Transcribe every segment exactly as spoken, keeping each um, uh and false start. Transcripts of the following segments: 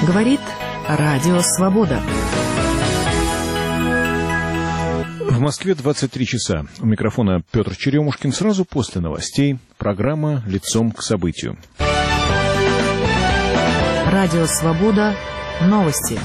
Говорит Радио Свобода. В Москве двадцать три часа. У микрофона Петр Черемушкин. Сразу после новостей программа «Лицом к событию». Радио Свобода. Новости.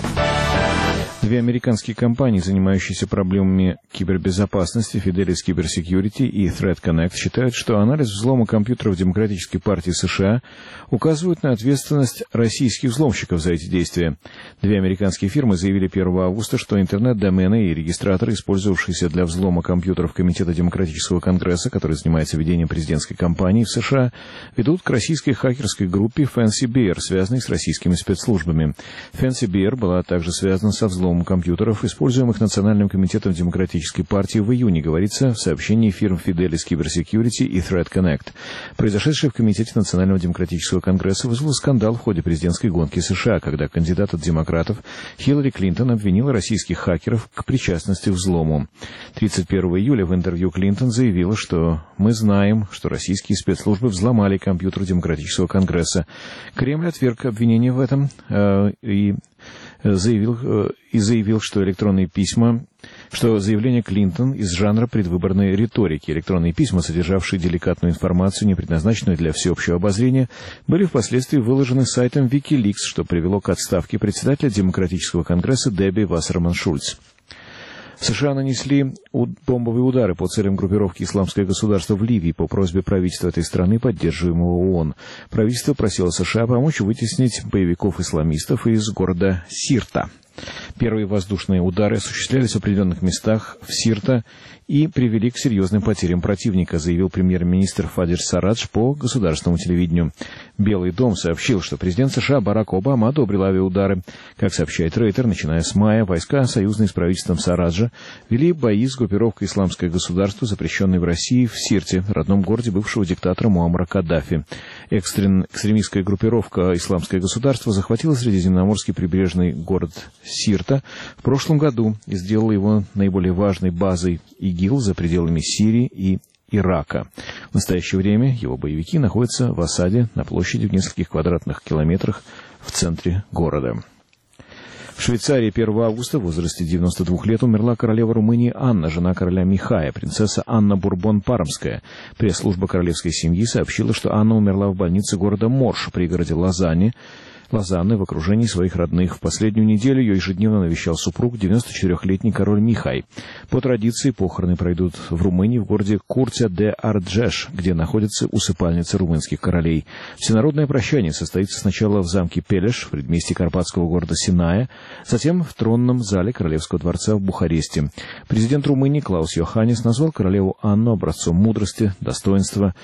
Две американские компании, занимающиеся проблемами кибербезопасности, Fidelis Cybersecurity и Threat Connect, считают, что анализ взлома компьютеров Демократической партии США указывает на ответственность российских взломщиков за эти действия. Две американские фирмы заявили первого августа, что интернет-домены и регистраторы, использовавшиеся для взлома компьютеров Комитета Демократического Конгресса, который занимается ведением президентской кампании в США, ведут к российской хакерской группе Fancy Bear, связанной с российскими спецслужбами. Fancy Bear была также связана со взломом компьютеров, используемых Национальным комитетом Демократической партии в июне, говорится в сообщении фирм Fidelis Cybersecurity и Threat Connect. Произошедшее в Комитете Национального демократического конгресса вызвало скандал в ходе президентской гонки США, когда кандидат от демократов Хиллари Клинтон обвинила российских хакеров к причастности к взлому. тридцать первого июля в интервью Клинтон заявила, что «мы знаем, что российские спецслужбы взломали компьютер Демократического конгресса». Кремль отверг обвинение в этом э, и заявил, э, и заявил, что электронные письма, что заявление Клинтон из жанра предвыборной риторики. Электронные письма, содержавшие деликатную информацию, не предназначенную для всеобщего обозрения, были впоследствии выложены сайтом WikiLeaks, что привело к отставке председателя Демократического конгресса Дебби Вассерман-Шульц. США нанесли бомбовые удары по целям группировки «Исламское государство» в Ливии по просьбе правительства этой страны, поддерживаемого ООН. Правительство просило США помочь вытеснить боевиков-исламистов из города Сирта. Первые воздушные удары осуществлялись в определенных местах в Сирта и привели к серьезным потерям противника, заявил премьер-министр Фадиль Сарадж по государственному телевидению. Белый дом сообщил, что президент США Барак Обама одобрил авиаудары. Как сообщает Рейтер, начиная с мая, войска, союзные с правительством Сараджа, вели бои с группировкой «Исламское государство», запрещенной в России, в Сирте, родном городе бывшего диктатора Муаммара Каддафи. Экстрен... Экстремистская группировка «Исламское государство» захватила средиземноморский прибрежный город Сирта в прошлом году и сделала его наиболее важной базой ИГИЛ за пределами Сирии и Ирака. В настоящее время его боевики находятся в осаде на площади в нескольких квадратных километрах в центре города. В Швейцарии первого августа в возрасте девяноста двух лет умерла королева Румынии Анна, жена короля Михая, принцесса Анна Бурбон-Пармская. Пресс-служба королевской семьи сообщила, что Анна умерла в больнице города Морш, пригороде Лозанне, Лозанны в окружении своих родных. В последнюю неделю ее ежедневно навещал супруг, девяносточетырехлетний король Михай. По традиции похороны пройдут в Румынии в городе Куртя-де-Арджеш, где находится усыпальница румынских королей. Всенародное прощание состоится сначала в замке Пелеш, в предместье карпатского города Синая, затем в тронном зале Королевского дворца в Бухаресте. Президент Румынии Клаус Йоханнис назвал королеву Анну образцом мудрости, достоинства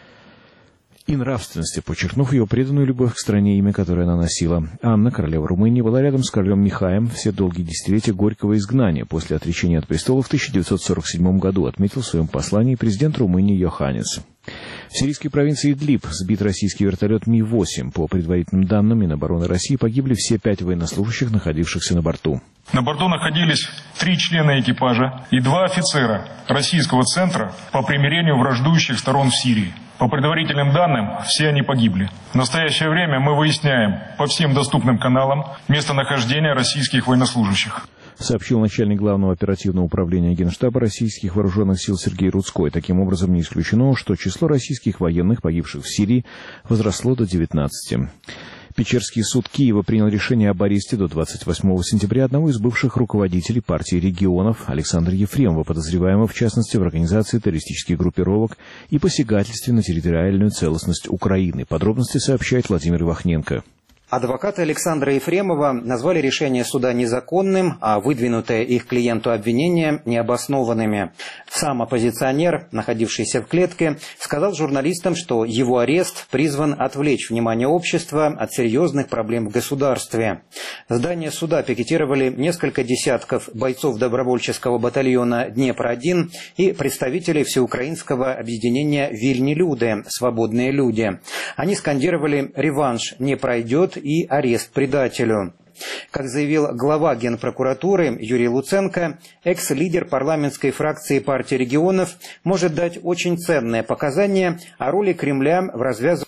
и нравственности, подчеркнув ее преданную любовь к стране, имя которое она носила. Анна, королева Румынии, была рядом с королем Михаем все долгие десятилетия горького изгнания после отречения от престола в тысяча девятьсот сорок седьмом году, отметил в своем послании президент Румынии Йоханнис. В сирийской провинции Идлиб сбит российский вертолет Ми восемь. По предварительным данным Минобороны России погибли все пять военнослужащих, находившихся на борту. На борту находились три члена экипажа и два офицера российского центра по примирению враждующих сторон в Сирии. По предварительным данным, все они погибли. В настоящее время мы выясняем по всем доступным каналам местонахождение российских военнослужащих, сообщил начальник главного оперативного управления Генштаба российских вооруженных сил Сергей Рудской. Таким образом, не исключено, что число российских военных, погибших в Сирии, возросло до девятнадцати. Печерский суд Киева принял решение об аресте до двадцать восьмого сентября одного из бывших руководителей партии регионов Александра Ефремова, подозреваемого в частности в организации террористических группировок и посягательстве на территориальную целостность Украины. Подробности сообщает Владимир Вахненко. Адвокаты Александра Ефремова назвали решение суда незаконным, а выдвинутое их клиенту обвинение необоснованными. Сам оппозиционер, находившийся в клетке, сказал журналистам, что его арест призван отвлечь внимание общества от серьезных проблем в государстве. Здание суда пикетировали несколько десятков бойцов добровольческого батальона «Днепр-один» и представителей всеукраинского объединения «Вильни люди» «Свободные люди». Они скандировали «Реванш не пройдет» и арест предателю. Как заявил глава Генпрокуратуры Юрий Луценко, экс-лидер парламентской фракции партии регионов может дать очень ценные показания о роли Кремля в развязывании